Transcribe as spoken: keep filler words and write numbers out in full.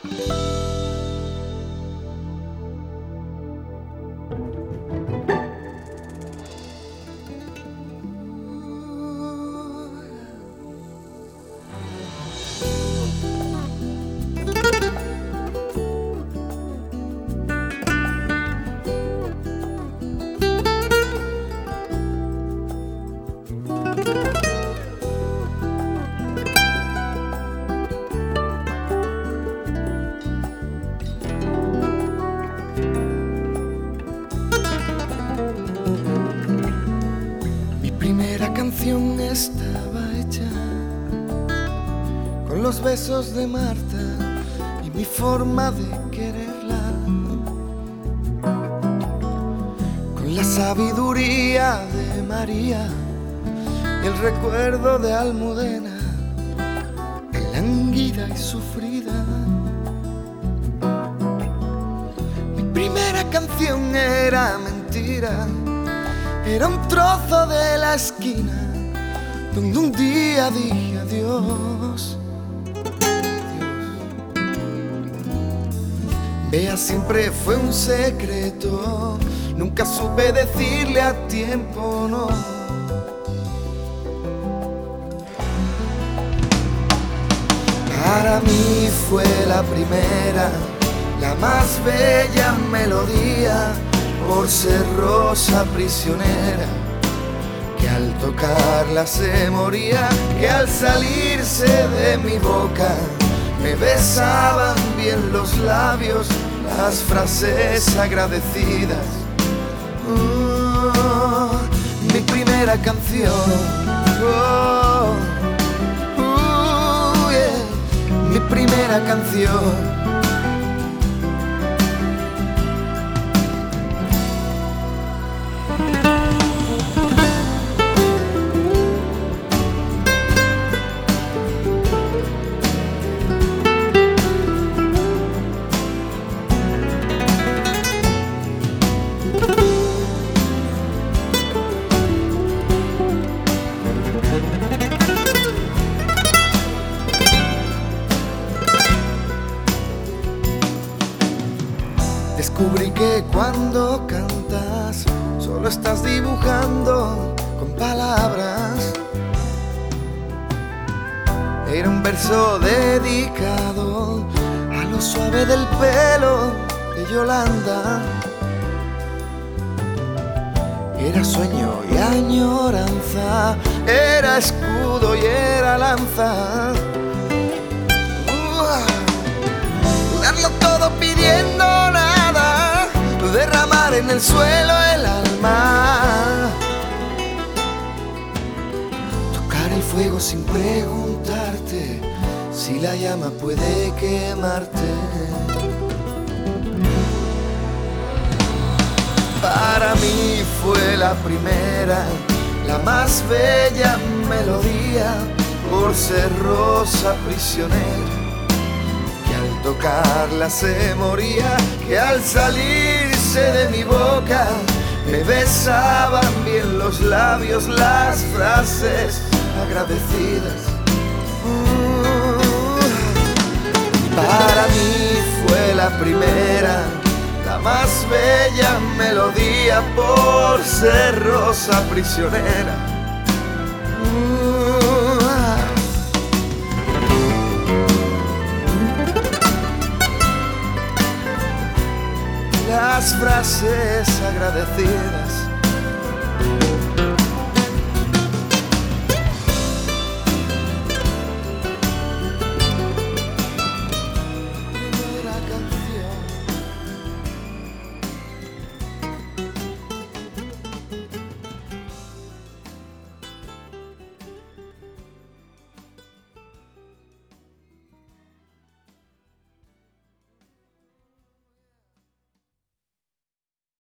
Estaba hecha con los besos de Marta y mi forma de quererla, con la sabiduría de María y el recuerdo de Almudena, lánguida y sufrida. Mi primera canción era mentira, era un trozo de la esquina donde un día dije adiós. Bea siempre fue un secreto, nunca supe decirle a tiempo no. Para mí fue la primera, la más bella melodía, por ser rosa prisionera, que al tocarla se moría, que al salirse de mi boca me besaban bien los labios, las frases agradecidas. Oh, mi primera canción, oh, oh, yeah, mi primera canción. Descubrí que cuando cantas solo estás dibujando con palabras. Era un verso dedicado a lo suave del pelo de Yolanda. Era sueño y añoranza, era escudo y era lanza. Uh, darlo todo pidiendo nada, derramar en el suelo el alma, tocar el fuego sin preguntarte si la llama puede quemarte. Para mí fue la primera, la más bella melodía, por ser rosa prisionera, que al tocarla se moría, que al salirse de mi boca me besaban bien los labios, las frases agradecidas. Uh, para mí fue la primera, la más bella melodía, por ser rosa prisionera. Uh, las frases agradecidas.